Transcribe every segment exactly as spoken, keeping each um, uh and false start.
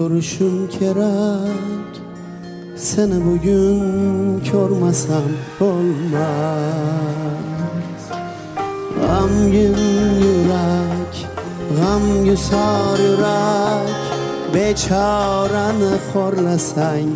ko'rishim kerak. Seni bugün ko'rmasam bo'lmas. G'amgin yurak, g'amgusor yurak, bechorani xorlasang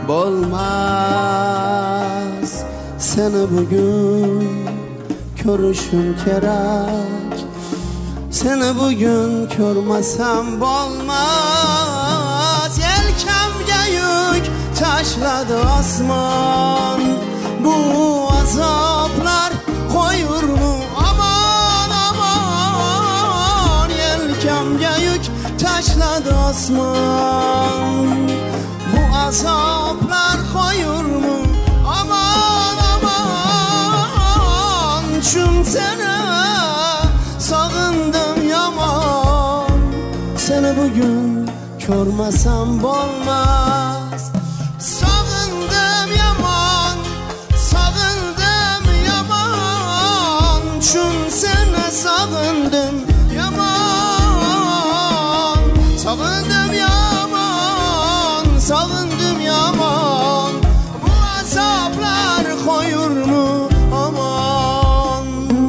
bo'lmas. Seni bugün ko'rishim kerak. Seni bugün ko'rmasam bo'lmas. Yelkamga yuk tashladı osmon. Bu azoblar qo'yurmi aman aman. Yelkamga yuk tashladı osmon. Bu azoblar qo'yurmi aman aman. Chun seni sog'indim yomon. Seni bugün ko'rmasam bo'lmas. Sog'indim yomon, sog'indim yomon. Chun seni sog'indim yomon. Sog'indim yomon, sog'indim yomon. Bu azoblar qo'yurmi aman.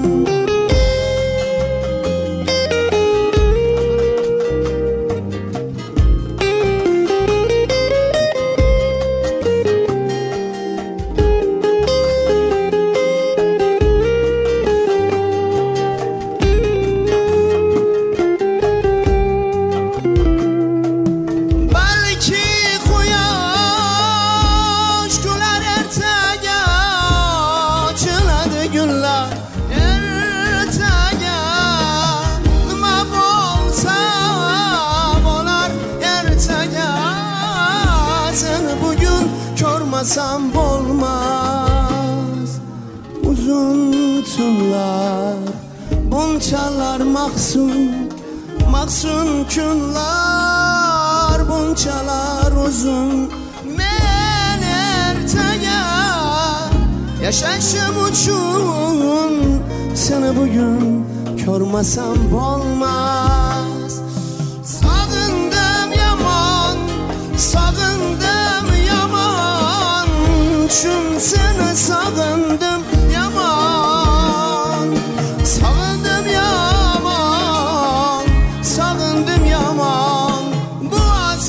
Ko'rmasam bo'lmas. Uzun tunlar, bunchalar mahzun, mahzun kunlar, bunchalar uzun. Men ertaga yashashim uchun seni bugün ko'rmasam bo'lmas. Sog'indim yomon, sog'indim yomon. Chun seni sog'indim yomon. Sog'indim yomon, sog'indim yomon. Bu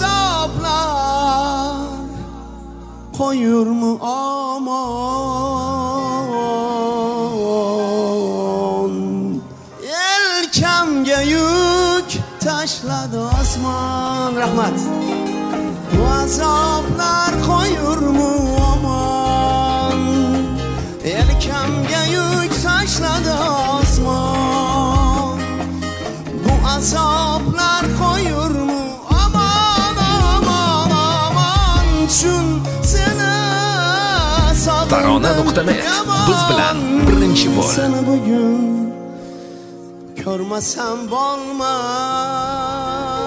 azoblar qo'yurmi aman. Yelkamga yuk tashladı osmon. Rahmat. Bu azoblar qo'yurmi aman. Yelkamga yuk tashladı osmon. Bu azoblar qo'yurmi aman aman aman. Chun seni Tarona nuqta net biz bilan birinchi bo'l. Seni bugün ko'rmasam bo'lmas.